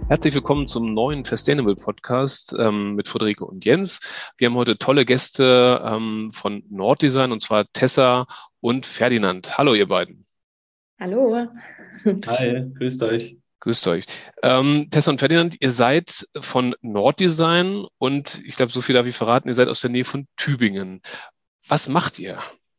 Herzlich willkommen zum neuen Sustainable Podcast mit Friederike und Jens. Wir haben heute tolle Gäste von Norddesign, und zwar Tessa und Ferdinand. Hallo, ihr beiden. Hallo. Hi, grüßt euch. Grüßt euch. Tessa und Ferdinand, ihr seid von Norddesign und ich glaube, so viel darf ich verraten, ihr seid aus der Nähe von Tübingen. Was macht ihr?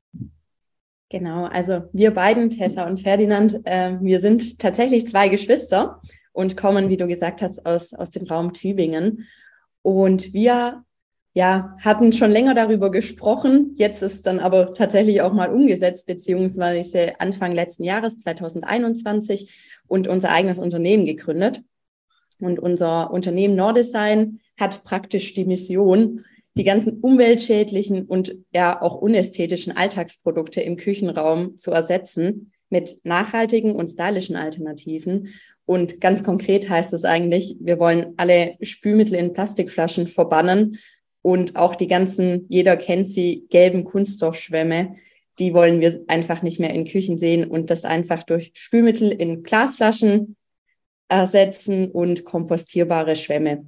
Genau, also wir beiden, Tessa und Ferdinand, wir sind tatsächlich zwei Geschwister und kommen, wie du gesagt hast, aus dem Raum Tübingen. Und wir hatten schon länger darüber gesprochen. Jetzt ist dann aber tatsächlich auch mal umgesetzt, beziehungsweise Anfang letzten Jahres, 2021, und unser eigenes Unternehmen gegründet. Und unser Unternehmen Norddesign hat praktisch die Mission, die ganzen umweltschädlichen und ja auch unästhetischen Alltagsprodukte im Küchenraum zu ersetzen mit nachhaltigen und stylischen Alternativen. Und ganz konkret heißt es eigentlich, wir wollen alle Spülmittel in Plastikflaschen verbannen und auch die ganzen, jeder kennt sie, gelben Kunststoffschwämme, die wollen wir einfach nicht mehr in Küchen sehen und das einfach durch Spülmittel in Glasflaschen ersetzen und kompostierbare Schwämme.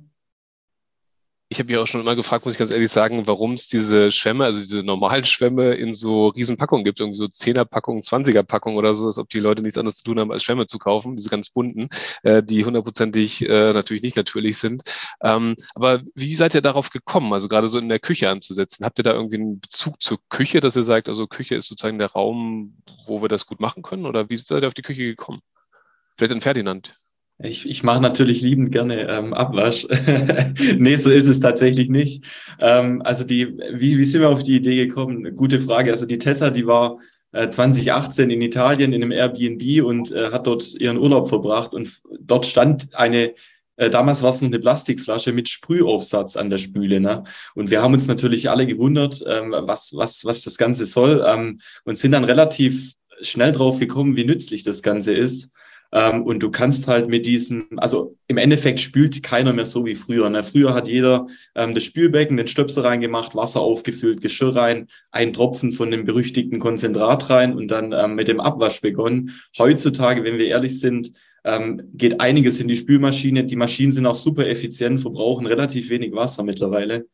Ich habe ja auch schon immer gefragt, muss ich ganz ehrlich sagen, warum es diese Schwämme, also diese normalen Schwämme in so Riesenpackungen gibt, irgendwie so 10er-Packungen, 20er-Packungen oder so, als ob die Leute nichts anderes zu tun haben, als Schwämme zu kaufen, diese ganz bunten, die hundertprozentig natürlich nicht natürlich sind. Aber wie seid ihr darauf gekommen, also gerade so in der Küche anzusetzen? Habt ihr da irgendwie einen Bezug zur Küche, dass ihr sagt, also Küche ist sozusagen der Raum, wo wir das gut machen können? Oder wie seid ihr auf die Küche gekommen? Vielleicht in Ferdinand. Ich mache natürlich liebend gerne Abwasch. Nee, so ist es tatsächlich nicht. Also wie sind wir auf die Idee gekommen? Gute Frage. Also die Tessa, die war 2018 in Italien in einem Airbnb und hat dort ihren Urlaub verbracht. Und dort stand damals war es noch eine Plastikflasche mit Sprühaufsatz an der Spüle. Ne? Und wir haben uns natürlich alle gewundert, was das Ganze soll, und sind dann relativ schnell drauf gekommen, wie nützlich das Ganze ist. Und du kannst halt mit diesem, also im Endeffekt spült keiner mehr so wie früher. Ne? Früher hat jeder das Spülbecken, den Stöpsel reingemacht, Wasser aufgefüllt, Geschirr rein, einen Tropfen von dem berüchtigten Konzentrat rein und dann mit dem Abwasch begonnen. Heutzutage, wenn wir ehrlich sind, geht einiges in die Spülmaschine. Die Maschinen sind auch super effizient, verbrauchen relativ wenig Wasser mittlerweile.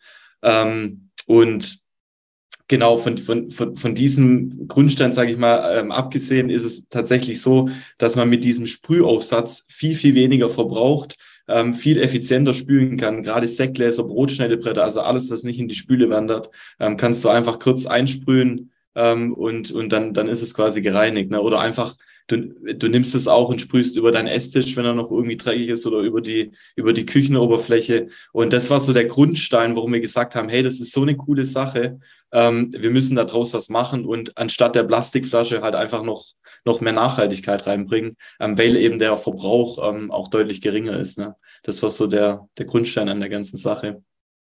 Und genau, von diesem Grundstein, sage ich mal, abgesehen, ist es tatsächlich so, dass man mit diesem Sprühaufsatz viel weniger verbraucht, viel effizienter spülen kann. Gerade Sektgläser, Brotschneidebretter, also alles, was nicht in die Spüle wandert, kannst du einfach kurz einsprühen, und dann ist es quasi gereinigt. Ne? Oder einfach, du nimmst es auch und sprühst über deinen Esstisch, wenn er noch irgendwie dreckig ist, oder über die Küchenoberfläche. Und das war so der Grundstein, warum wir gesagt haben, hey, das ist so eine coole Sache. Wir müssen daraus was machen und anstatt der Plastikflasche halt einfach noch mehr Nachhaltigkeit reinbringen, weil eben der Verbrauch auch deutlich geringer ist. Ne? Das war so der Grundstein an der ganzen Sache.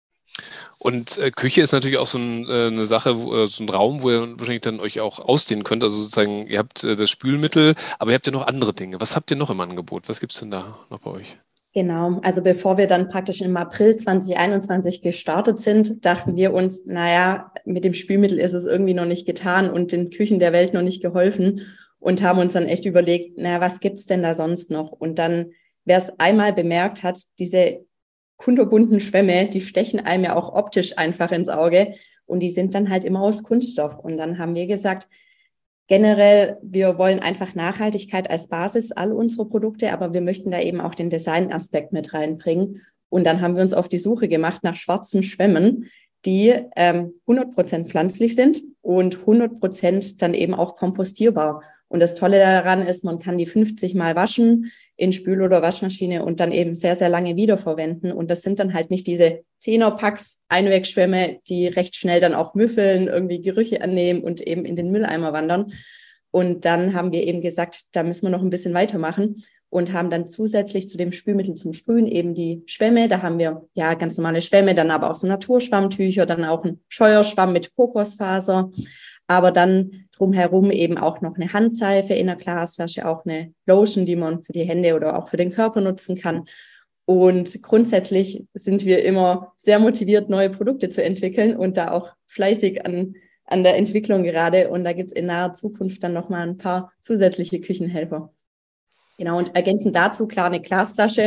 Und Küche ist natürlich auch so eine Sache, so ein Raum, wo ihr wahrscheinlich dann euch auch ausdehnen könnt. Also sozusagen, ihr habt das Spülmittel, aber ihr habt ja noch andere Dinge. Was habt ihr noch im Angebot? Was gibt's denn da noch bei euch? Genau, also bevor wir dann praktisch im April 2021 gestartet sind, dachten wir uns, naja, mit dem Spülmittel ist es irgendwie noch nicht getan und den Küchen der Welt noch nicht geholfen und haben uns dann echt überlegt, naja, was gibt's denn da sonst noch? Und dann, wer es einmal bemerkt hat, diese kunterbunten Schwämme, die stechen einem ja auch optisch einfach ins Auge und die sind dann halt immer aus Kunststoff. Und dann haben wir gesagt, generell, wir wollen einfach Nachhaltigkeit als Basis all unserer Produkte, aber wir möchten da eben auch den Design-Aspekt mit reinbringen. Und dann haben wir uns auf die Suche gemacht nach schwarzen Schwämmen, die 100% pflanzlich sind und 100% dann eben auch kompostierbar. Und das Tolle daran ist, man kann die 50 Mal waschen in Spül- oder Waschmaschine und dann eben sehr lange wiederverwenden. Und das sind dann halt nicht diese 10er-Packs Einwegschwämme, die recht schnell dann auch müffeln, irgendwie Gerüche annehmen und eben in den Mülleimer wandern. Und dann haben wir eben gesagt, da müssen wir noch ein bisschen weitermachen und haben dann zusätzlich zu dem Spülmittel zum Sprühen eben die Schwämme. Da haben wir ja ganz normale Schwämme, dann aber auch so Naturschwammtücher, dann auch ein Scheuerschwamm mit Kokosfaser, aber dann drumherum eben auch noch eine Handseife in einer Glasflasche, auch eine Lotion, die man für die Hände oder auch für den Körper nutzen kann. Und grundsätzlich sind wir immer sehr motiviert, neue Produkte zu entwickeln und da auch fleißig an der Entwicklung gerade. Und da gibt es in naher Zukunft dann nochmal ein paar zusätzliche Küchenhelfer. Genau, und ergänzend dazu, klar, eine Glasflasche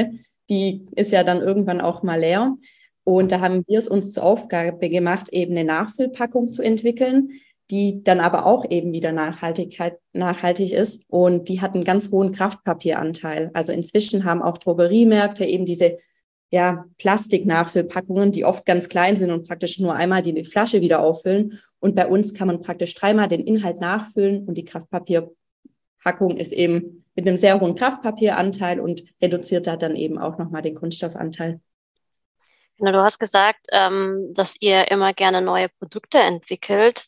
die ist ja dann irgendwann auch mal leer. Und da haben wir es uns zur Aufgabe gemacht, eben eine Nachfüllpackung zu entwickeln, die dann aber auch eben wieder nachhaltig ist. Und die hat einen ganz hohen Kraftpapieranteil. Also inzwischen haben auch Drogeriemärkte eben diese Plastik-Nachfüllpackungen, die oft ganz klein sind und praktisch nur einmal die Flasche wieder auffüllen. Und bei uns kann man praktisch 3-mal den Inhalt nachfüllen und die Kraftpapierpackung ist eben mit einem sehr hohen Kraftpapieranteil und reduziert da dann eben auch nochmal den Kunststoffanteil. Genau, du hast gesagt, dass ihr immer gerne neue Produkte entwickelt.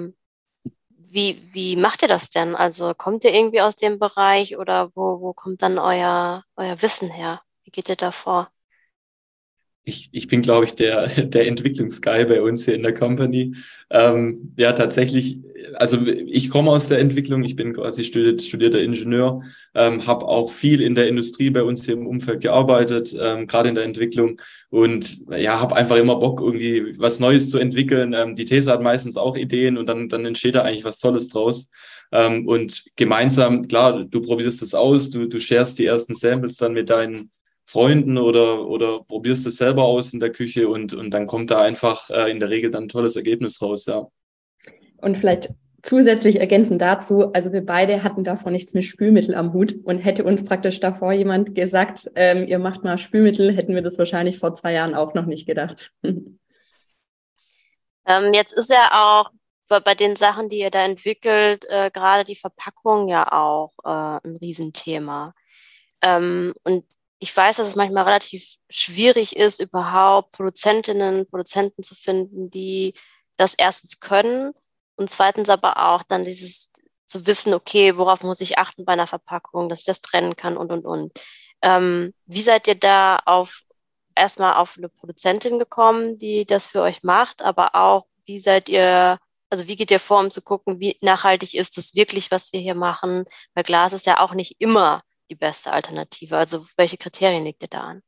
Wie macht ihr das denn? Also kommt ihr irgendwie aus dem Bereich oder wo kommt dann euer Wissen her? Wie geht ihr da vor? Ich bin, glaube ich, der Entwicklungsguy bei uns hier in der Company. Ja, tatsächlich, also ich komme aus der Entwicklung, ich bin quasi studierter Ingenieur, habe auch viel in der Industrie bei uns hier im Umfeld gearbeitet, gerade in der Entwicklung und ja, habe einfach immer Bock, irgendwie was Neues zu entwickeln. Die These hat meistens auch Ideen und dann entsteht da eigentlich was Tolles draus. Und gemeinsam, klar, du probierst es aus, du sharest die ersten Samples dann mit deinen Freunden oder probierst es selber aus in der Küche und dann kommt da einfach in der Regel dann ein tolles Ergebnis raus, ja. Und vielleicht zusätzlich ergänzend dazu, also wir beide hatten davor nichts mit Spülmittel am Hut und hätte uns praktisch davor jemand gesagt, ihr macht mal Spülmittel, hätten wir das wahrscheinlich vor 2 Jahren auch noch nicht gedacht. Jetzt ist ja auch bei den Sachen, die ihr da entwickelt, gerade die Verpackung ja auch ein Riesenthema. Und ich weiß, dass es manchmal relativ schwierig ist, überhaupt Produzenten zu finden, die das erstens können und zweitens aber auch dann dieses zu wissen, okay, worauf muss ich achten bei einer Verpackung, dass ich das trennen kann und. Wie seid ihr da erstmal auf eine Produzentin gekommen, die das für euch macht, aber auch, wie geht ihr vor, um zu gucken, wie nachhaltig ist das wirklich, was wir hier machen? Weil Glas ist ja auch nicht immer die beste Alternative. Also welche Kriterien legt ihr da an?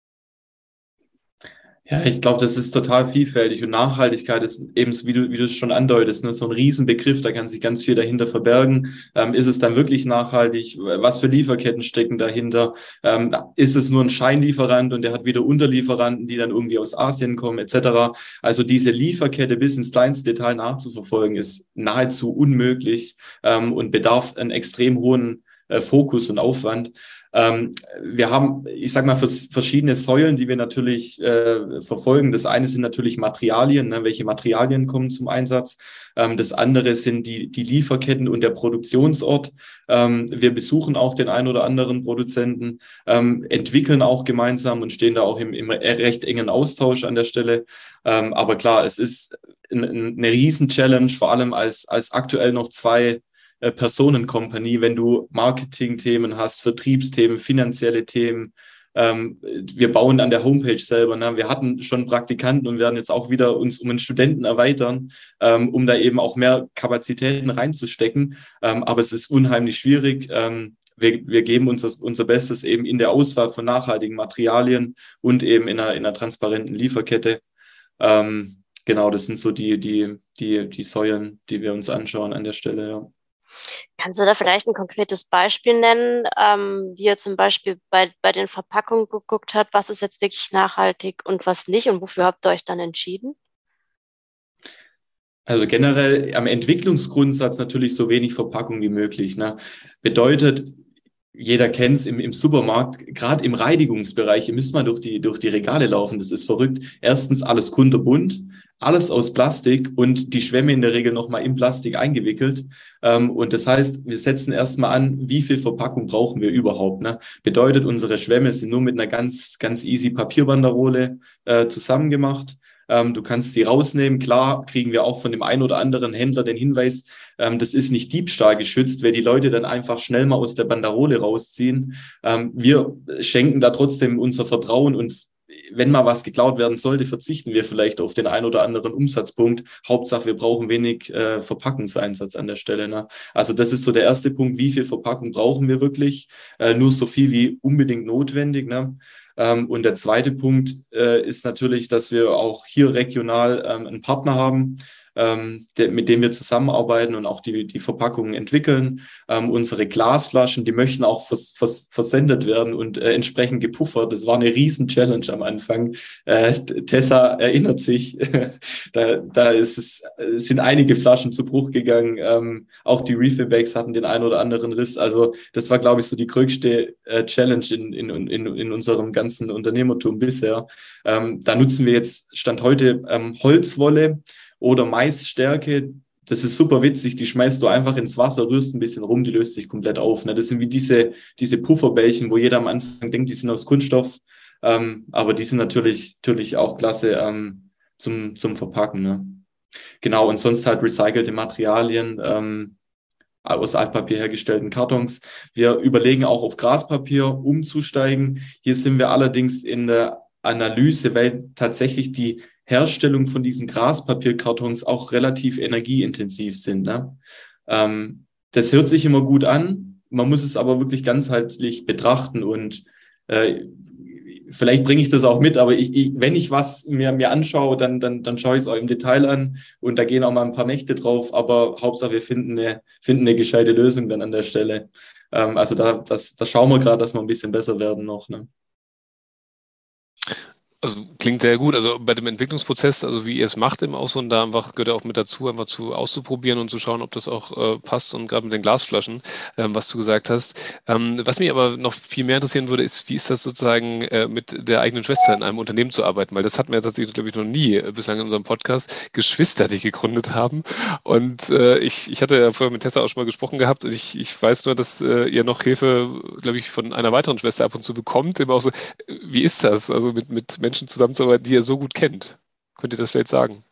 Ja, ich glaube, das ist total vielfältig und Nachhaltigkeit ist eben, wie du es schon andeutest, ne, so ein Riesenbegriff, da kann sich ganz viel dahinter verbergen. Ist es dann wirklich nachhaltig? Was für Lieferketten stecken dahinter? Ist es nur ein Scheinlieferant und der hat wieder Unterlieferanten, die dann irgendwie aus Asien kommen, etc.? Also diese Lieferkette bis ins kleinste Detail nachzuverfolgen, ist nahezu unmöglich und bedarf einen extrem hohen Fokus und Aufwand. Wir haben, ich sag mal, verschiedene Säulen, die wir natürlich verfolgen. Das eine sind natürlich Materialien, ne? Welche Materialien kommen zum Einsatz? Das andere sind die Lieferketten und der Produktionsort. Wir besuchen auch den einen oder anderen Produzenten, entwickeln auch gemeinsam und stehen da auch im recht engen Austausch an der Stelle. Aber klar, es ist eine Riesen-Challenge, vor allem als aktuell noch 2 Personenkompanie, wenn du Marketing-Themen hast, Vertriebsthemen, finanzielle Themen. Wir bauen an der Homepage selber. Ne? Wir hatten schon Praktikanten und werden jetzt auch wieder uns um einen Studenten erweitern, um da eben auch mehr Kapazitäten reinzustecken. Aber es ist unheimlich schwierig. Wir geben uns unser Bestes eben in der Auswahl von nachhaltigen Materialien und eben in einer transparenten Lieferkette. Genau, das sind so die Säulen, die wir uns anschauen an der Stelle, ja. Kannst du da vielleicht ein konkretes Beispiel nennen, wie ihr zum Beispiel bei den Verpackungen geguckt habt, was ist jetzt wirklich nachhaltig und was nicht und wofür habt ihr euch dann entschieden? Also generell am Entwicklungsgrundsatz natürlich so wenig Verpackung wie möglich. Ne? Bedeutet, jeder kennt es im Supermarkt, gerade im Reinigungsbereich, ihr müsst mal durch die Regale laufen, das ist verrückt. Erstens alles kunterbunt, alles aus Plastik und die Schwämme in der Regel nochmal in Plastik eingewickelt. Und das heißt, wir setzen erstmal an, wie viel Verpackung brauchen wir überhaupt. Ne? Bedeutet, unsere Schwämme sind nur mit einer ganz, ganz easy Papierbanderole zusammengemacht. Du kannst sie rausnehmen. Klar kriegen wir auch von dem einen oder anderen Händler den Hinweis, das ist nicht Diebstahl geschützt, weil die Leute dann einfach schnell mal aus der Banderole rausziehen. Wir schenken da trotzdem unser Vertrauen und wenn mal was geklaut werden sollte, verzichten wir vielleicht auf den einen oder anderen Umsatzpunkt. Hauptsache, wir brauchen wenig Verpackungseinsatz an der Stelle. Ne? Also das ist so der erste Punkt. Wie viel Verpackung brauchen wir wirklich? Nur so viel wie unbedingt notwendig. Ne? Und der zweite Punkt ist natürlich, dass wir auch hier regional einen Partner haben. mit dem wir zusammenarbeiten und auch die Verpackungen entwickeln. Unsere Glasflaschen, die möchten auch versendet werden und entsprechend gepuffert. Das war eine Riesen-Challenge am Anfang. Tessa erinnert sich, sind einige Flaschen zu Bruch gegangen. Auch die Refill-Bags hatten den einen oder anderen Riss. Also das war, glaube ich, so die größte Challenge in unserem ganzen Unternehmertum bisher. Da nutzen wir jetzt Stand heute Holzwolle oder Maisstärke. Das ist super witzig, die schmeißt du einfach ins Wasser, rührst ein bisschen rum, die löst sich komplett auf. Ne? Das sind wie diese Pufferbällchen, wo jeder am Anfang denkt, die sind aus Kunststoff, aber die sind natürlich auch klasse zum Verpacken. Ne? Genau, und sonst halt recycelte Materialien, aus Altpapier hergestellten Kartons. Wir überlegen auch auf Graspapier umzusteigen. Hier sind wir allerdings in der Analyse, weil tatsächlich die Herstellung von diesen Graspapierkartons auch relativ energieintensiv sind. Ne? Das hört sich immer gut an, man muss es aber wirklich ganzheitlich betrachten und vielleicht bringe ich das auch mit, aber wenn ich was mir anschaue, dann schaue ich es auch im Detail an und da gehen auch mal ein paar Nächte drauf, aber Hauptsache wir finden eine gescheite Lösung dann an der Stelle. Also da schauen wir gerade, dass wir ein bisschen besser werden noch. Ne? Also klingt sehr gut. Also bei dem Entwicklungsprozess, also wie ihr es macht im Ausland, da einfach gehört auch mit dazu, einfach auszuprobieren und zu schauen, ob das auch passt. Und gerade mit den Glasflaschen, was du gesagt hast. Was mich aber noch viel mehr interessieren würde, ist, wie ist das sozusagen mit der eigenen Schwester in einem Unternehmen zu arbeiten? Weil das hatten wir tatsächlich, glaube ich, noch nie bislang in unserem Podcast. Geschwister, die gegründet haben. Und ich hatte ja vorher mit Tessa auch schon mal gesprochen gehabt und ich weiß nur, dass ihr noch Hilfe, glaube ich, von einer weiteren Schwester ab und zu bekommt. Immer auch so, wie ist das? Also mit Menschen zusammenzuarbeiten, die ihr so gut kennt. Könnt ihr das vielleicht sagen?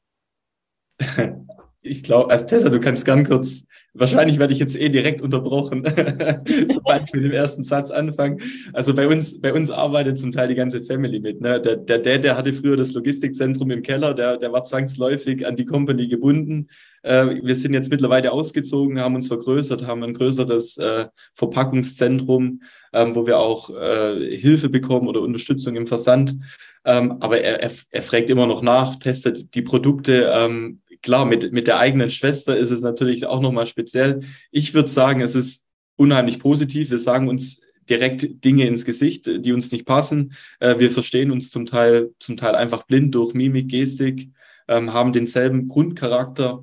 Ich glaube, als Tessa, du kannst ganz kurz, wahrscheinlich werde ich jetzt direkt unterbrochen, sobald ich mit dem ersten Satz anfange. Also bei uns arbeitet zum Teil die ganze Family mit. Ne? Der hatte früher das Logistikzentrum im Keller, der war zwangsläufig an die Company gebunden. Wir sind jetzt mittlerweile ausgezogen, haben uns vergrößert, haben ein größeres Verpackungszentrum, wo wir auch Hilfe bekommen oder Unterstützung im Versand. Aber er fragt immer noch nach, testet die Produkte. Klar, mit der eigenen Schwester ist es natürlich auch nochmal speziell. Ich würde sagen, es ist unheimlich positiv. Wir sagen uns direkt Dinge ins Gesicht, die uns nicht passen. Wir verstehen uns zum Teil einfach blind durch Mimik, Gestik, haben denselben Grundcharakter.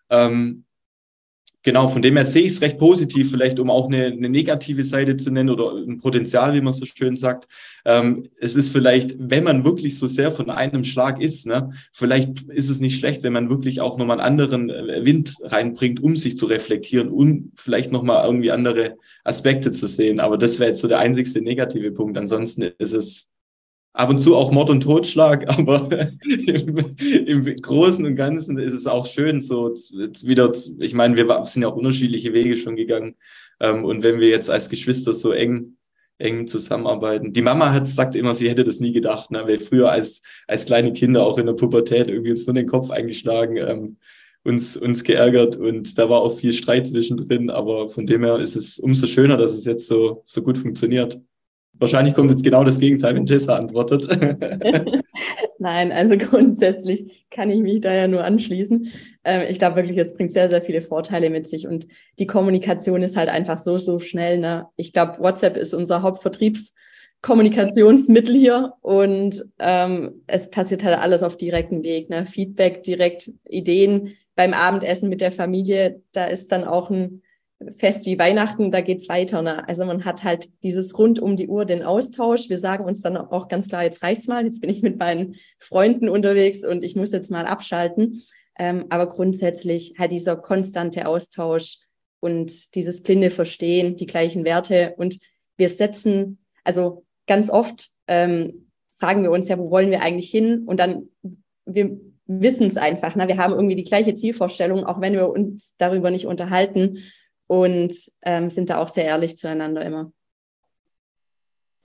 Genau, von dem her sehe ich es recht positiv, vielleicht um auch eine negative Seite zu nennen oder ein Potenzial, wie man so schön sagt. Es ist vielleicht, wenn man wirklich so sehr von einem Schlag ist, ne, vielleicht ist es nicht schlecht, wenn man wirklich auch nochmal einen anderen Wind reinbringt, um sich zu reflektieren und vielleicht nochmal irgendwie andere Aspekte zu sehen. Aber das wäre jetzt so der einzigste negative Punkt. Ansonsten ist es ab und zu auch Mord und Totschlag, aber im Großen und Ganzen ist es auch schön, so wieder, ich meine, wir sind ja auch unterschiedliche Wege schon gegangen. Und wenn wir jetzt als Geschwister so eng zusammenarbeiten. Die Mama sagt immer, sie hätte das nie gedacht, ne? Weil früher als kleine Kinder auch in der Pubertät irgendwie uns nur den Kopf eingeschlagen, uns geärgert und da war auch viel Streit zwischendrin, aber von dem her ist es umso schöner, dass es jetzt so gut funktioniert. Wahrscheinlich kommt jetzt genau das Gegenteil, wenn Tessa antwortet. Nein, also grundsätzlich kann ich mich da ja nur anschließen. Ich glaube wirklich, es bringt sehr, sehr viele Vorteile mit sich und die Kommunikation ist halt einfach so schnell. Ne? Ich glaube, WhatsApp ist unser Hauptvertriebskommunikationsmittel hier und es passiert halt alles auf direktem Weg. Ne? Feedback, direkt Ideen beim Abendessen mit der Familie, da ist dann auch ein Fest wie Weihnachten, da geht's weiter. Ne? Also man hat halt dieses rund um die Uhr den Austausch. Wir sagen uns dann auch ganz klar, jetzt reicht's mal, jetzt bin ich mit meinen Freunden unterwegs und ich muss jetzt mal abschalten. Aber grundsätzlich halt dieser konstante Austausch und dieses blinde Verstehen, die gleichen Werte. Und wir setzen, also ganz oft fragen wir uns ja, wo wollen wir eigentlich hin? Und dann, wir wissen es einfach. Ne? Wir haben irgendwie die gleiche Zielvorstellung, auch wenn wir uns darüber nicht unterhalten. Und sind da auch sehr ehrlich zueinander immer.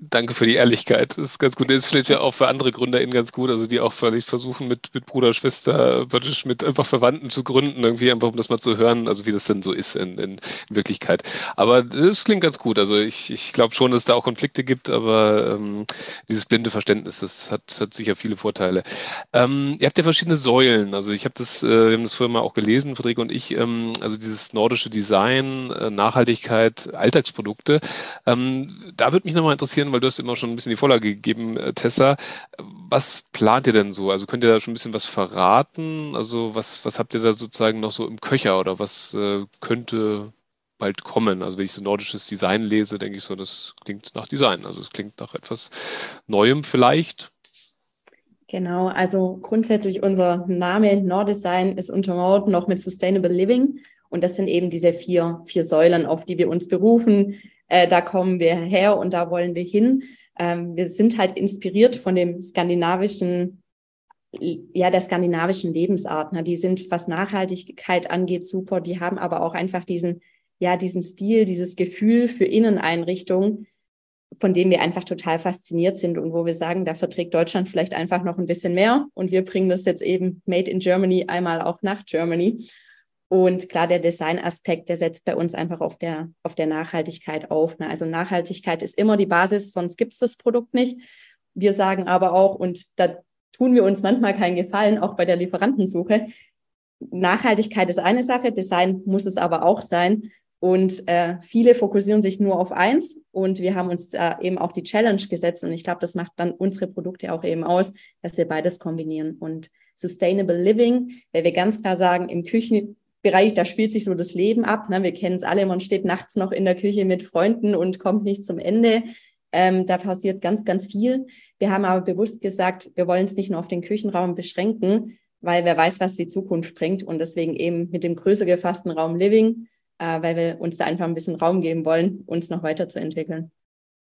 Danke für die Ehrlichkeit. Das ist ganz gut. Das ist vielleicht ja auch für andere GründerInnen ganz gut, also die auch vielleicht versuchen, mit Bruder, Schwester, praktisch mit einfach Verwandten zu gründen, irgendwie einfach, um das mal zu hören, also wie das denn so ist in Wirklichkeit. Aber das klingt ganz gut. Also ich glaube schon, dass es da auch Konflikte gibt, aber dieses blinde Verständnis, das hat sicher viele Vorteile. Ihr habt ja verschiedene Säulen. Also wir haben das vorher mal auch gelesen, Friederike und ich, also dieses nordische Design, Nachhaltigkeit, Alltagsprodukte. Da würde mich nochmal interessieren, weil du hast immer schon ein bisschen die Vorlage gegeben, Tessa. Was plant ihr denn so? Also könnt ihr da schon ein bisschen was verraten? Also was habt ihr da sozusagen noch so im Köcher oder was könnte bald kommen? Also wenn ich so nordisches Design lese, denke ich so, das klingt nach Design. Also es klingt nach etwas Neuem vielleicht. Genau, also grundsätzlich unser Name Nordesign ist untermauert noch mit Sustainable Living. Und das sind eben diese vier Säulen, auf die wir uns berufen. Da kommen wir her und da wollen wir hin. Wir sind halt inspiriert von dem skandinavischen, der skandinavischen Lebensart. Ne? Die sind, was Nachhaltigkeit angeht, super. Die haben aber auch einfach diesen Stil, dieses Gefühl für Inneneinrichtungen, von dem wir einfach total fasziniert sind und wo wir sagen, da verträgt Deutschland vielleicht einfach noch ein bisschen mehr. Und wir bringen das jetzt eben Made in Germany einmal auch nach Germany. Und klar, der Designaspekt, der setzt bei uns einfach auf der Nachhaltigkeit auf. Ne? Also Nachhaltigkeit ist immer die Basis, sonst gibt es das Produkt nicht. Wir sagen aber auch, und da tun wir uns manchmal keinen Gefallen, auch bei der Lieferantensuche, Nachhaltigkeit ist eine Sache, Design muss es aber auch sein. Und viele fokussieren sich nur auf eins und wir haben uns eben auch die Challenge gesetzt und ich glaube, das macht dann unsere Produkte auch eben aus, dass wir beides kombinieren. Und Sustainable Living, weil wir ganz klar sagen, im Küchenbereich, da spielt sich so das Leben ab. Ne? Wir kennen es alle, man steht nachts noch in der Küche mit Freunden und kommt nicht zum Ende. Da passiert ganz, ganz viel. Wir haben aber bewusst gesagt, wir wollen es nicht nur auf den Küchenraum beschränken, weil wer weiß, was die Zukunft bringt und deswegen eben mit dem größer gefassten Raum Living, weil wir uns da einfach ein bisschen Raum geben wollen, uns noch weiterzuentwickeln.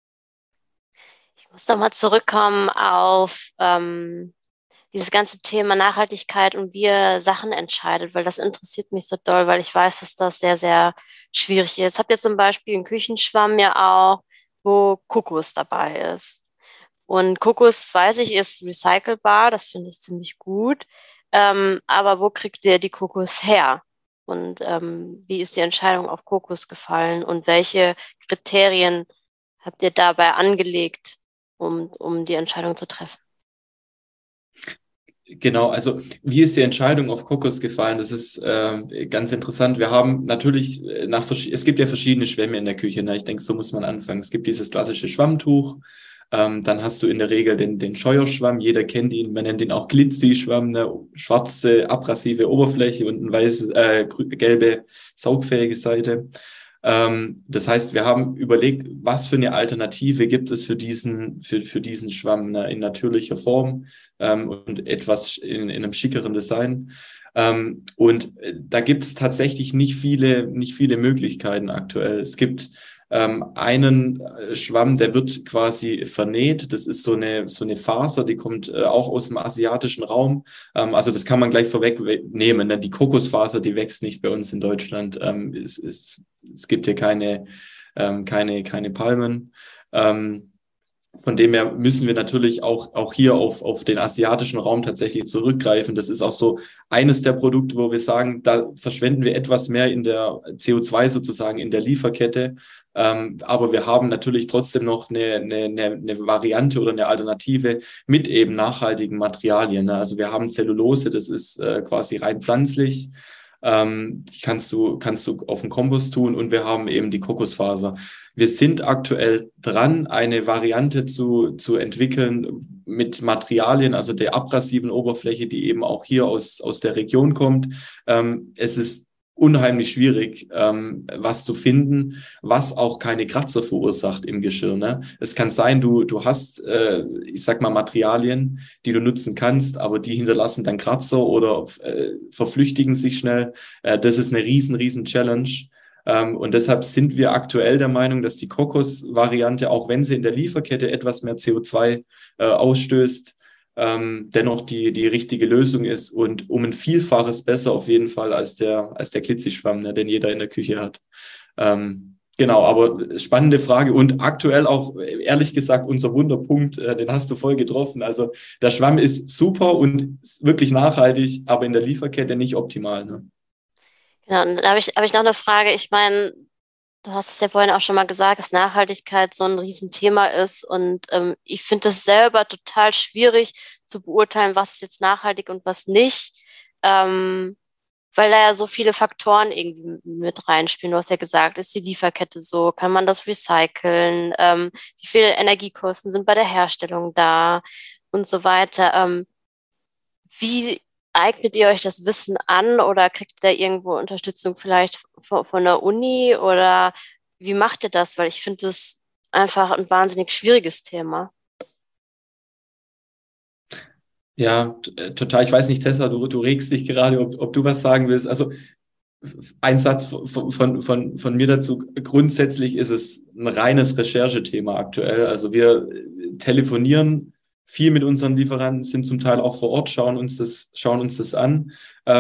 Ich muss nochmal zurückkommen auf dieses ganze Thema Nachhaltigkeit und wie ihr Sachen entscheidet, weil das interessiert mich so doll, weil ich weiß, dass das sehr, sehr schwierig ist. Jetzt habt ihr zum Beispiel einen Küchenschwamm ja auch, wo Kokos dabei ist. Und Kokos, weiß ich, ist recycelbar, das finde ich ziemlich gut. Aber wo kriegt ihr die Kokos her? Und wie ist die Entscheidung auf Kokos gefallen? Und welche Kriterien habt ihr dabei angelegt, um die Entscheidung zu treffen? Genau, also wie ist die Entscheidung auf Kokos gefallen? Das ist ganz interessant. Wir haben natürlich es gibt ja verschiedene Schwämme in der Küche. Ne? Ich denke, so muss man anfangen. Es gibt dieses klassische Schwammtuch. Dann hast du in der Regel den Scheuerschwamm. Jeder kennt ihn. Man nennt ihn auch Glitzy-Schwamm, eine schwarze, abrasive Oberfläche und eine weiße, gelbe, saugfähige Seite. Das heißt, wir haben überlegt, was für eine Alternative gibt es für diesen Schwamm, ne, in natürlicher Form und etwas in einem schickeren Design. Und da gibt es tatsächlich nicht viele Möglichkeiten aktuell. Es gibt einen Schwamm, der wird quasi vernäht. Das ist so eine Faser, die kommt auch aus dem asiatischen Raum. Also das kann man gleich vorwegnehmen. Ne? Die Kokosfaser, die wächst nicht bei uns in Deutschland. Es gibt hier keine Palmen. Von dem her müssen wir natürlich auch hier auf den asiatischen Raum tatsächlich zurückgreifen. Das ist auch so eines der Produkte, wo wir sagen, da verschwenden wir etwas mehr in der CO2 sozusagen in der Lieferkette. Aber wir haben natürlich trotzdem noch eine Variante oder eine Alternative mit eben nachhaltigen Materialien. Ne? Also wir haben Zellulose, das ist quasi rein pflanzlich. Die kannst du auf den Kompost tun und wir haben eben die Kokosfaser. Wir sind aktuell dran, eine Variante zu entwickeln mit Materialien, also der abrasiven Oberfläche, die eben auch hier aus der Region kommt. Es ist unheimlich schwierig, was zu finden, was auch keine Kratzer verursacht im Geschirr. Ne? Es kann sein, du hast, ich sag mal, Materialien, die du nutzen kannst, aber die hinterlassen dann Kratzer oder verflüchtigen sich schnell. Das ist eine riesen Challenge. Und deshalb sind wir aktuell der Meinung, dass die Kokos-Variante, auch wenn sie in der Lieferkette etwas mehr CO2 ausstößt, dennoch die richtige Lösung ist und um ein Vielfaches besser auf jeden Fall als der Glitzy-Schwamm, ne, den jeder in der Küche hat. Genau, aber spannende Frage und aktuell auch, ehrlich gesagt, unser Wunderpunkt, den hast du voll getroffen. Also der Schwamm ist super und wirklich nachhaltig, aber in der Lieferkette nicht optimal. Ne? Genau, und da hab ich noch eine Frage. Ich meine, du hast es ja vorhin auch schon mal gesagt, dass Nachhaltigkeit so ein Riesenthema ist. Und ich finde es selber total schwierig zu beurteilen, was ist jetzt nachhaltig und was nicht. Weil da ja so viele Faktoren irgendwie mit reinspielen. Du hast ja gesagt, ist die Lieferkette so? Kann man das recyceln? Wie viele Energiekosten sind bei der Herstellung da? Und so weiter. Wie eignet ihr euch das Wissen an oder kriegt ihr da irgendwo Unterstützung vielleicht von der Uni oder wie macht ihr das? Weil ich finde das einfach ein wahnsinnig schwieriges Thema. Ja, total. Ich weiß nicht, Tessa, du regst dich gerade, ob du was sagen willst. Also ein Satz von mir dazu. Grundsätzlich ist es ein reines Recherchethema aktuell. Also wir telefonieren viel mit unseren Lieferanten, sind zum Teil auch vor Ort, schauen uns das an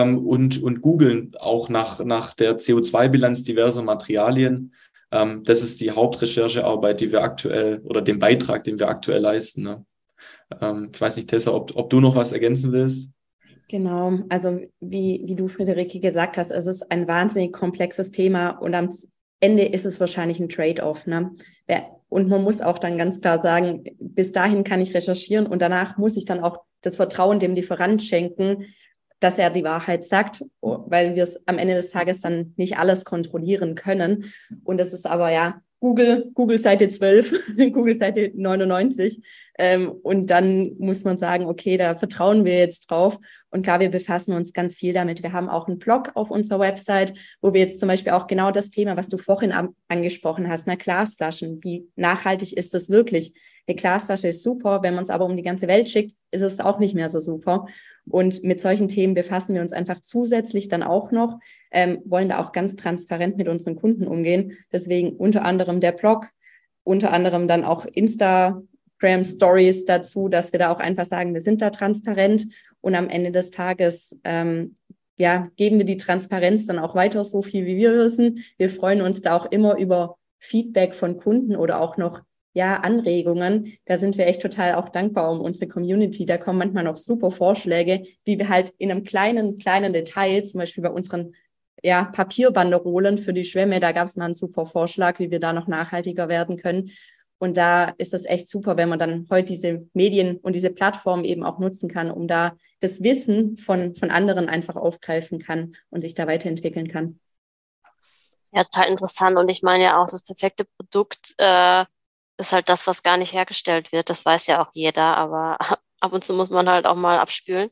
und googeln auch nach der CO2-Bilanz diverser Materialien. Das ist die Hauptrecherchearbeit, die wir aktuell oder den Beitrag, den wir aktuell leisten. Ne? Ich weiß nicht, Tessa, ob du noch was ergänzen willst? Genau, also wie du, Friederike, gesagt hast, es ist ein wahnsinnig komplexes Thema und am Ende ist es wahrscheinlich ein Trade-off. Ne? Und man muss auch dann ganz klar sagen, bis dahin kann ich recherchieren und danach muss ich dann auch das Vertrauen dem Lieferant schenken, dass er die Wahrheit sagt, weil wir es am Ende des Tages dann nicht alles kontrollieren können. Und das ist aber ja Google Seite 12, Google Seite 99. Und dann muss man sagen, okay, da vertrauen wir jetzt drauf. Und klar, wir befassen uns ganz viel damit. Wir haben auch einen Blog auf unserer Website, wo wir jetzt zum Beispiel auch genau das Thema, was du vorhin angesprochen hast, Glasflaschen, wie nachhaltig ist das wirklich? Eine Glasflasche ist super, wenn man es aber um die ganze Welt schickt, ist es auch nicht mehr so super. Und mit solchen Themen befassen wir uns einfach zusätzlich dann auch noch, wollen da auch ganz transparent mit unseren Kunden umgehen. Deswegen unter anderem der Blog, unter anderem dann auch Instagram Stories dazu, dass wir da auch einfach sagen, wir sind da transparent und am Ende des Tages geben wir die Transparenz dann auch weiter, so viel wie wir wissen. Wir freuen uns da auch immer über Feedback von Kunden oder auch noch Anregungen. Da sind wir echt total auch dankbar um unsere Community. Da kommen manchmal noch super Vorschläge, wie wir halt in einem kleinen Detail, zum Beispiel bei unseren Papierbanderolen für die Schwämme, da gab es mal einen super Vorschlag, wie wir da noch nachhaltiger werden können. Und da ist es echt super, wenn man dann heute diese Medien und diese Plattformen eben auch nutzen kann, um da das Wissen von anderen einfach aufgreifen kann und sich da weiterentwickeln kann. Ja, total interessant. Und ich meine ja auch, das perfekte Produkt ist halt das, was gar nicht hergestellt wird. Das weiß ja auch jeder, aber ab und zu muss man halt auch mal abspülen.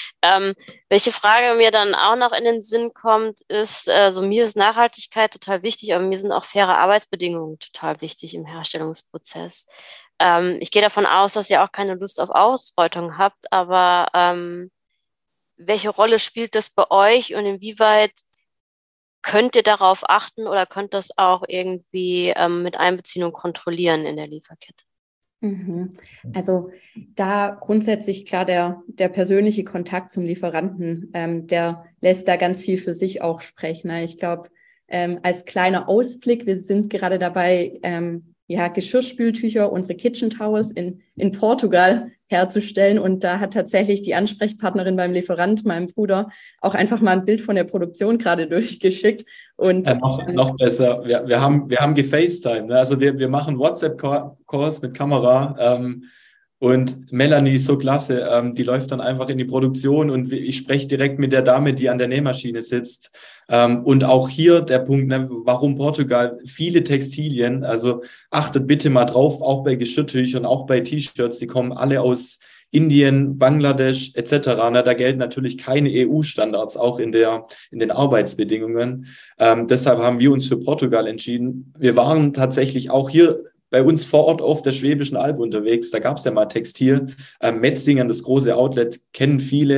Welche Frage mir dann auch noch in den Sinn kommt, ist, mir ist Nachhaltigkeit total wichtig, aber mir sind auch faire Arbeitsbedingungen total wichtig im Herstellungsprozess. Ich gehe davon aus, dass ihr auch keine Lust auf Ausbeutung habt, aber welche Rolle spielt das bei euch und inwieweit könnt ihr darauf achten oder könnt das auch irgendwie mit einbeziehen und kontrollieren in der Lieferkette? Also da grundsätzlich klar der persönliche Kontakt zum Lieferanten, der lässt da ganz viel für sich auch sprechen. Ne? Ich glaube, als kleiner Ausblick, wir sind gerade dabei, Geschirrspültücher, unsere Kitchen Towels in Portugal herzustellen. Und da hat tatsächlich die Ansprechpartnerin beim Lieferant, meinem Bruder, auch einfach mal ein Bild von der Produktion gerade durchgeschickt. Und noch besser, wir haben gefacetimed. Ne? Also wir machen WhatsApp-Calls mit Kamera. Und Melanie ist so klasse, die läuft dann einfach in die Produktion und ich spreche direkt mit der Dame, die an der Nähmaschine sitzt. Und auch hier der Punkt, ne, warum Portugal? Viele Textilien, also achtet bitte mal drauf, auch bei Geschirrtüchern, auch bei T-Shirts, die kommen alle aus Indien, Bangladesch etc. Ne, da gelten natürlich keine EU-Standards, auch in den Arbeitsbedingungen. Deshalb haben wir uns für Portugal entschieden. Wir waren tatsächlich auch hier bei uns vor Ort auf der Schwäbischen Alb unterwegs. Da gab es ja mal Textil. Metzingen, das große Outlet, kennen viele.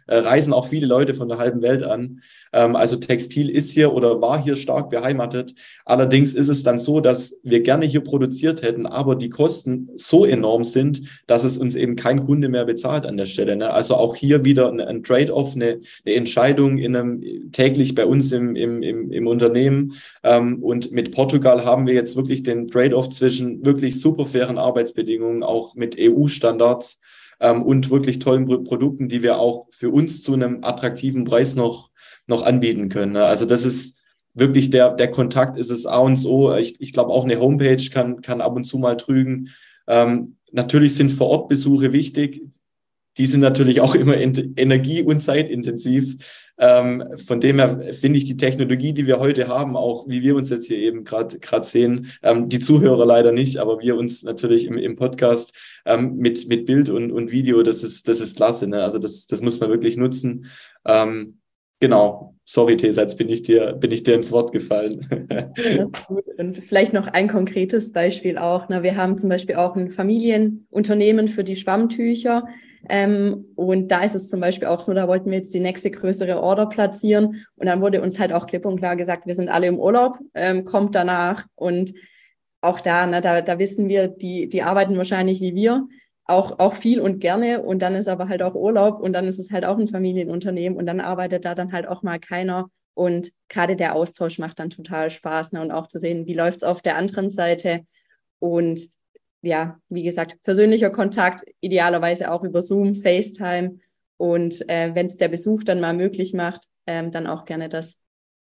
reisen auch viele Leute von der halben Welt an. Also Textil ist hier oder war hier stark beheimatet. Allerdings ist es dann so, dass wir gerne hier produziert hätten, aber die Kosten so enorm sind, dass es uns eben kein Kunde mehr bezahlt an der Stelle. Ne? Also auch hier wieder ein Trade-off, eine Entscheidung täglich bei uns im Unternehmen. Und mit Portugal haben wir jetzt wirklich den Trade-off zwischen wirklich super fairen Arbeitsbedingungen, auch mit EU-Standards und wirklich tollen Produkten, die wir auch für uns zu einem attraktiven Preis noch anbieten können. Ne? Also das ist wirklich der Kontakt ist es A und O. Ich glaube, auch eine Homepage kann ab und zu mal trügen. Natürlich sind Vor-Ort-Besuche wichtig. Die sind natürlich auch immer energie- und zeitintensiv. Von dem her finde ich die Technologie, die wir heute haben, auch wie wir uns jetzt hier eben gerade sehen, die Zuhörer leider nicht, aber wir uns natürlich im Podcast mit Bild und Video, das ist klasse. Ne? Also das muss man wirklich nutzen. Genau, sorry Tesa, jetzt bin ich dir ins Wort gefallen. Das ist gut. Und vielleicht noch ein konkretes Beispiel auch. Ne? Wir haben zum Beispiel auch ein Familienunternehmen für die Schwammtücher. Und da ist es zum Beispiel auch so, da wollten wir jetzt die nächste größere Order platzieren. Und dann wurde uns halt auch klipp und klar gesagt, wir sind alle im Urlaub, kommt danach. Und auch da, ne, da wissen wir, die arbeiten wahrscheinlich wie wir. Auch viel und gerne, und dann ist aber halt auch Urlaub und dann ist es halt auch ein Familienunternehmen und dann arbeitet da dann halt auch mal keiner, und gerade der Austausch macht dann total Spaß, ne? Und auch zu sehen, wie läuft es auf der anderen Seite, und ja, wie gesagt, persönlicher Kontakt, idealerweise auch über Zoom, FaceTime, und wenn es der Besuch dann mal möglich macht, dann auch gerne das.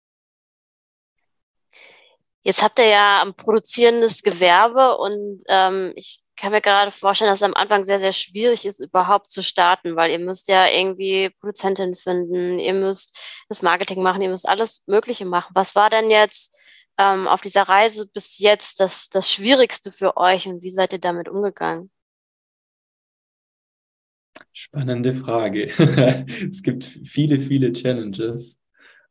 Jetzt habt ihr ja ein produzierendes Gewerbe und ich kann mir gerade vorstellen, dass es am Anfang sehr, sehr schwierig ist, überhaupt zu starten, weil ihr müsst ja irgendwie Produzentin finden, ihr müsst das Marketing machen, ihr müsst alles Mögliche machen. Was war denn jetzt auf dieser Reise bis jetzt das Schwierigste für euch und wie seid ihr damit umgegangen? Spannende Frage. Es gibt viele, viele Challenges.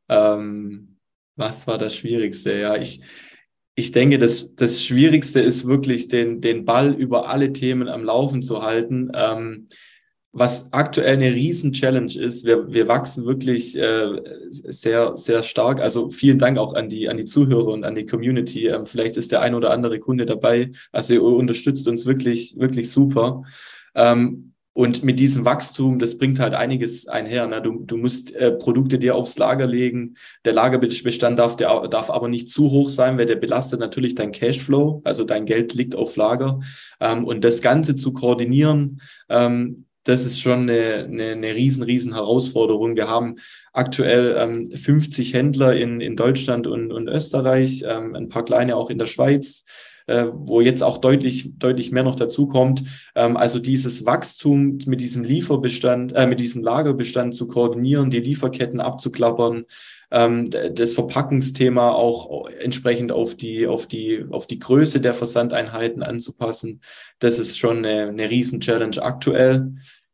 Was war das Schwierigste? Ja, ich denke, das Schwierigste ist wirklich, den Ball über alle Themen am Laufen zu halten. Was aktuell eine Riesen-Challenge ist, wir wachsen wirklich sehr, sehr stark. Also vielen Dank auch an die Zuhörer und an die Community. Vielleicht ist der ein oder andere Kunde dabei. Also ihr unterstützt uns wirklich, wirklich super. Und mit diesem Wachstum, das bringt halt einiges einher. Ne? Du musst Produkte dir aufs Lager legen. Der Lagerbestand darf aber nicht zu hoch sein, weil der belastet natürlich dein Cashflow. Also dein Geld liegt auf Lager. Und das Ganze zu koordinieren, das ist schon eine riesen Herausforderung. Wir haben aktuell 50 Händler in Deutschland und Österreich, ein paar kleine auch in der Schweiz, wo jetzt auch deutlich mehr noch dazu kommt. Also dieses Wachstum mit diesem mit diesem Lagerbestand zu koordinieren, die Lieferketten abzuklappern, das Verpackungsthema auch entsprechend auf die Größe der Versandeinheiten anzupassen. Das ist schon eine Riesen-Challenge aktuell.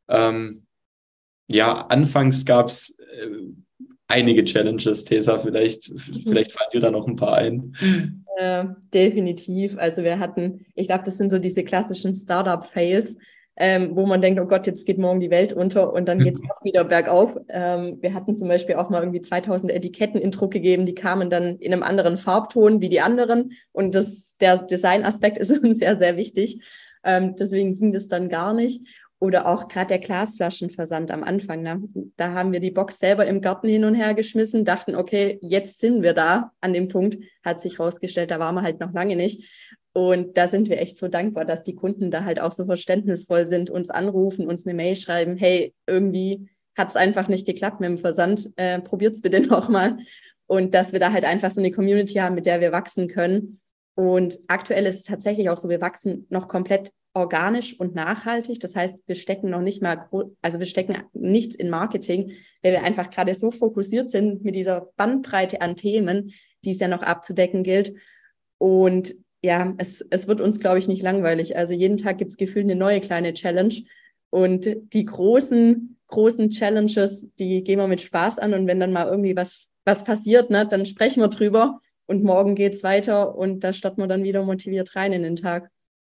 Ja, anfangs gab es einige Challenges, Tesa, vielleicht fallen dir da noch ein paar ein. Definitiv. Also wir hatten, ich glaube, das sind so diese klassischen Startup-Fails, wo man denkt, oh Gott, jetzt geht morgen die Welt unter und dann geht es noch wieder bergauf. Wir hatten zum Beispiel auch mal irgendwie 2000 Etiketten in Druck gegeben, die kamen dann in einem anderen Farbton wie die anderen, und der Designaspekt ist uns sehr, sehr wichtig. Deswegen ging das dann gar nicht. Oder auch gerade der Glasflaschenversand am Anfang. Ne? Da haben wir die Box selber im Garten hin und her geschmissen, dachten, okay, jetzt sind wir da an dem Punkt. Hat sich rausgestellt, da waren wir halt noch lange nicht. Und da sind wir echt so dankbar, dass die Kunden da halt auch so verständnisvoll sind, uns anrufen, uns eine Mail schreiben, hey, irgendwie hat es einfach nicht geklappt mit dem Versand, probiert's bitte nochmal. Und dass wir da halt einfach so eine Community haben, mit der wir wachsen können. Und aktuell ist es tatsächlich auch so, wir wachsen noch komplett organisch und nachhaltig. Das heißt, wir stecken noch nicht mal, also wir stecken nichts in Marketing, weil wir einfach gerade so fokussiert sind mit dieser Bandbreite an Themen, die es ja noch abzudecken gilt. Und ja, es wird uns, glaube ich, nicht langweilig. Also jeden Tag gibt es gefühlt eine neue kleine Challenge. Und die großen Challenges, die gehen wir mit Spaß an. Und wenn dann mal irgendwie was passiert, ne, dann sprechen wir drüber. Und morgen geht's weiter und da starten wir dann wieder motiviert rein in den Tag.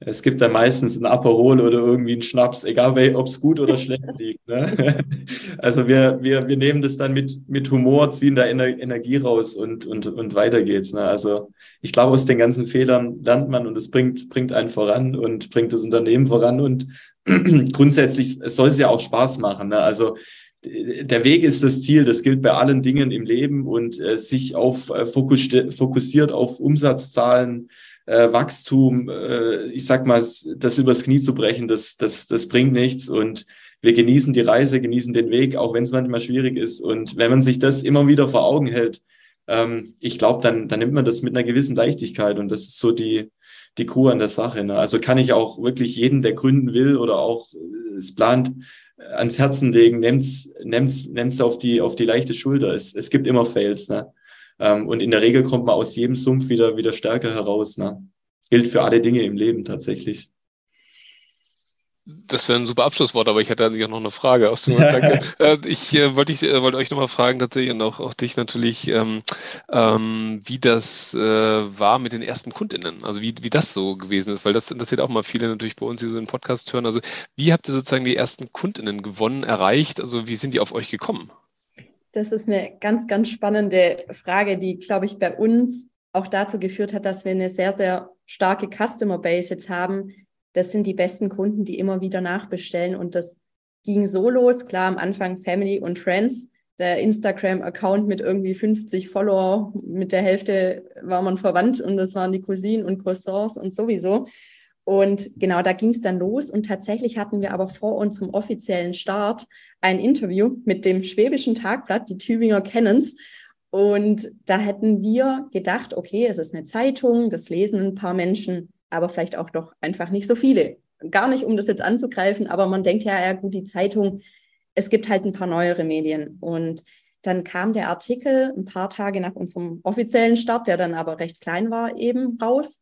Es gibt dann meistens ein Aperol oder irgendwie einen Schnaps, egal ob es gut oder schlecht liegt. Ne? Also wir nehmen das dann mit Humor, ziehen da Energie raus und weiter geht's. Ne? Also ich glaube, aus den ganzen Fehlern lernt man und es bringt einen voran und bringt das Unternehmen voran. Und grundsätzlich soll es ja auch Spaß machen. Ne? Also der Weg ist das Ziel, das gilt bei allen Dingen im Leben und sich fokussiert auf Umsatzzahlen, Wachstum, ich sag mal, das übers Knie zu brechen, das bringt nichts und wir genießen die Reise, genießen den Weg, auch wenn es manchmal schwierig ist und wenn man sich das immer wieder vor Augen hält, ich glaube, dann nimmt man das mit einer gewissen Leichtigkeit und das ist so die Kur an der Sache. Ne? Also kann ich auch wirklich jeden, der gründen will oder auch es plant, ans Herzen legen, nehmt's auf die leichte Schulter. Es gibt immer Fails, ne? Und in der Regel kommt man aus jedem Sumpf wieder stärker heraus, ne? Gilt für alle Dinge im Leben tatsächlich. Das wäre ein super Abschlusswort, aber ich hatte eigentlich auch noch eine Frage aus dem Danke. Ich wollte euch nochmal fragen tatsächlich und auch dich natürlich, wie das war mit den ersten KundInnen, also wie das so gewesen ist, weil das interessiert auch mal viele natürlich bei uns, die so einen Podcast hören. Also wie habt ihr sozusagen die ersten KundInnen gewonnen, erreicht? Also wie sind die auf euch gekommen? Das ist eine ganz, ganz spannende Frage, die, glaube ich, bei uns auch dazu geführt hat, dass wir eine sehr, sehr starke Customer Base jetzt haben. Das sind die besten Kunden, die immer wieder nachbestellen. Und das ging so los, klar, am Anfang Family und Friends, der Instagram-Account mit irgendwie 50 Follower, mit der Hälfte war man verwandt und das waren die Cousinen und Cousins und sowieso. Und genau, da ging es dann los und tatsächlich hatten wir aber vor unserem offiziellen Start ein Interview mit dem Schwäbischen Tagblatt, die Tübinger kennen's. Und da hätten wir gedacht, okay, es ist eine Zeitung, das lesen ein paar Menschen, aber vielleicht auch doch einfach nicht so viele. Gar nicht, um das jetzt anzugreifen, aber man denkt ja gut, die Zeitung, es gibt halt ein paar neuere Medien. Und dann kam der Artikel ein paar Tage nach unserem offiziellen Start, der dann aber recht klein war, eben raus.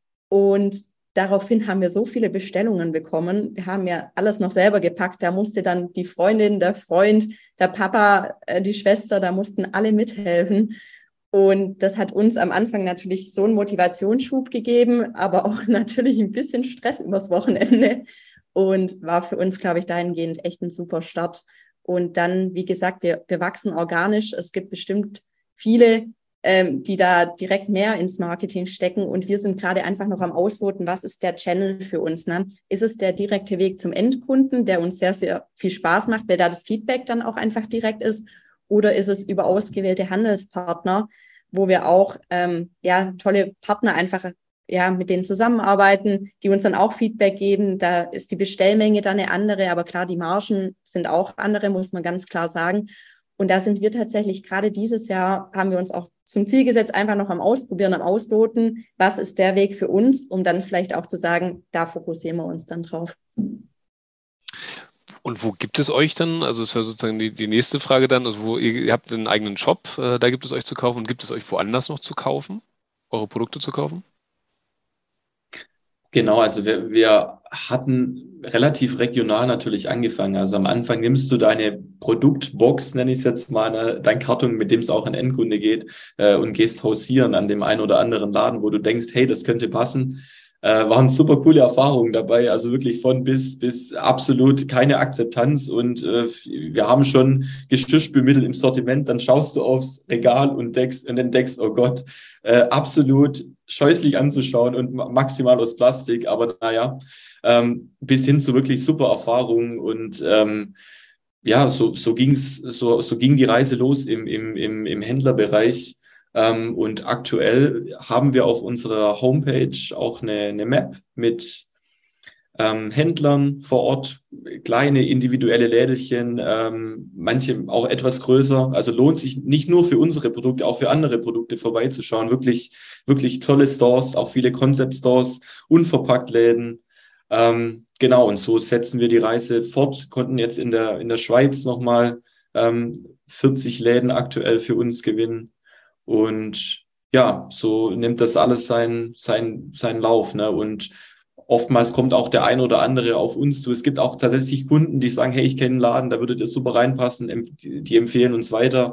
Und daraufhin haben wir so viele Bestellungen bekommen. Wir haben ja alles noch selber gepackt. Da musste dann die Freundin, der Freund, der Papa, die Schwester, da mussten alle mithelfen. Und das hat uns am Anfang natürlich so einen Motivationsschub gegeben, aber auch natürlich ein bisschen Stress übers Wochenende und war für uns, glaube ich, dahingehend echt ein super Start. Und dann, wie gesagt, wir wachsen organisch. Es gibt bestimmt viele, die da direkt mehr ins Marketing stecken und wir sind gerade einfach noch am Ausloten, was ist der Channel für uns, ne? Ist es der direkte Weg zum Endkunden, der uns sehr, sehr viel Spaß macht, weil da das Feedback dann auch einfach direkt ist, oder ist es über ausgewählte Handelspartner, wo wir auch tolle Partner einfach mit denen zusammenarbeiten, die uns dann auch Feedback geben. Da ist die Bestellmenge dann eine andere, aber klar, die Margen sind auch andere, muss man ganz klar sagen. Und da sind wir tatsächlich gerade dieses Jahr, haben wir uns auch zum Ziel gesetzt, einfach noch am Ausprobieren, am Ausloten, was ist der Weg für uns, um dann vielleicht auch zu sagen, da fokussieren wir uns dann drauf. Und wo gibt es euch dann? Also das wäre sozusagen die nächste Frage dann. Also ihr habt einen eigenen Shop, da gibt es euch zu kaufen. Und gibt es euch woanders noch zu kaufen, eure Produkte zu kaufen? Genau, also wir hatten relativ regional natürlich angefangen. Also am Anfang nimmst du deine Produktbox, nenne ich es jetzt mal, ne, dein Karton, mit dem es auch ein Endkunde geht, und gehst hausieren an dem einen oder anderen Laden, wo du denkst, hey, das könnte passen. Waren super coole Erfahrungen dabei, also wirklich von bis absolut keine Akzeptanz und wir haben schon Geschirrspülmittel im Sortiment, dann schaust du aufs Regal und dann denkst, oh Gott, absolut scheußlich anzuschauen und maximal aus Plastik, aber naja, bis hin zu wirklich super Erfahrungen und so ging die Reise los im Händlerbereich. Und aktuell haben wir auf unserer Homepage auch eine Map mit Händlern vor Ort, kleine individuelle Lädelchen, manche auch etwas größer. Also lohnt sich nicht nur für unsere Produkte, auch für andere Produkte vorbeizuschauen. Wirklich, wirklich tolle Stores, auch viele Concept-Stores, Unverpacktläden. Genau, und so setzen wir die Reise fort, konnten jetzt in der Schweiz nochmal 40 Läden aktuell für uns gewinnen. Und ja, so nimmt das alles seinen Lauf, ne? Und oftmals kommt auch der ein oder andere auf uns zu. Es gibt auch tatsächlich Kunden, die sagen, hey, ich kenne einen Laden, da würdet ihr super reinpassen, die empfehlen uns weiter.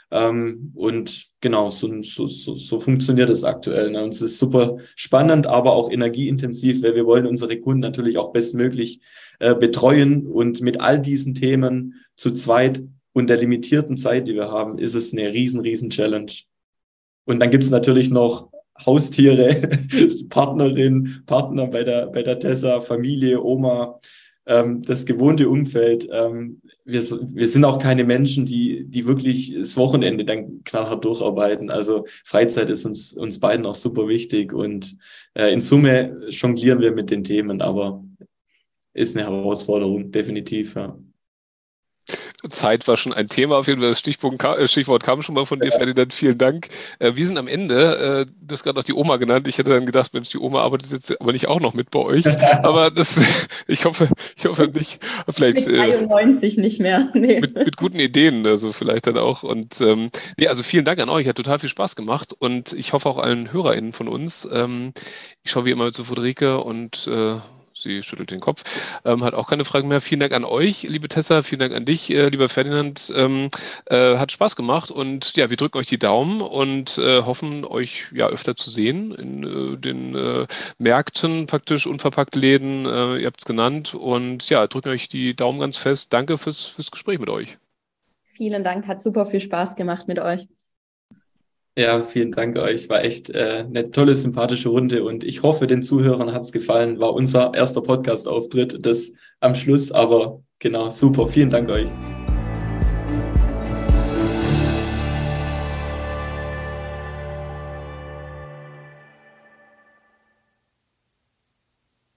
Und genau, so funktioniert es aktuell. Ne? Und es ist super spannend, aber auch energieintensiv, weil wir wollen unsere Kunden natürlich auch bestmöglich betreuen. Und mit all diesen Themen zu zweit und der limitierten Zeit, die wir haben, ist es eine riesen Challenge. Und dann gibt es natürlich noch Haustiere, Partnerin, Partner bei der Tessa, Familie, Oma, das gewohnte Umfeld. Wir sind auch keine Menschen, die wirklich das Wochenende dann knallhart durcharbeiten. Also Freizeit ist uns beiden auch super wichtig und in Summe jonglieren wir mit den Themen, aber ist eine Herausforderung, definitiv, ja. Zeit war schon ein Thema, auf jeden Fall. Das Stichwort kam schon mal von dir, Ferdinand. Vielen Dank. Wir sind am Ende. Du hast gerade noch die Oma genannt. Ich hätte dann gedacht, Mensch, die Oma arbeitet jetzt aber nicht auch noch mit bei euch. Aber ich hoffe nicht. Vielleicht mit 93 nicht mehr. Nee. Mit guten Ideen, also vielleicht dann auch. Und nee, also vielen Dank an euch. Hat total viel Spaß gemacht. Und ich hoffe auch allen HörerInnen von uns. Ich schaue wie immer zu Friederike und sie schüttelt den Kopf, hat auch keine Fragen mehr. Vielen Dank an euch, liebe Tessa, vielen Dank an dich, lieber Ferdinand. Hat Spaß gemacht und ja, wir drücken euch die Daumen und hoffen, euch ja öfter zu sehen in den Märkten, praktisch unverpackt Läden, ihr habt es genannt. Und ja, drücken euch die Daumen ganz fest. Danke fürs Gespräch mit euch. Vielen Dank, hat super viel Spaß gemacht mit euch. Ja, vielen Dank euch. War echt eine tolle, sympathische Runde und ich hoffe, den Zuhörern hat es gefallen. War unser erster Podcast-Auftritt, das am Schluss, aber genau, super. Vielen Dank euch.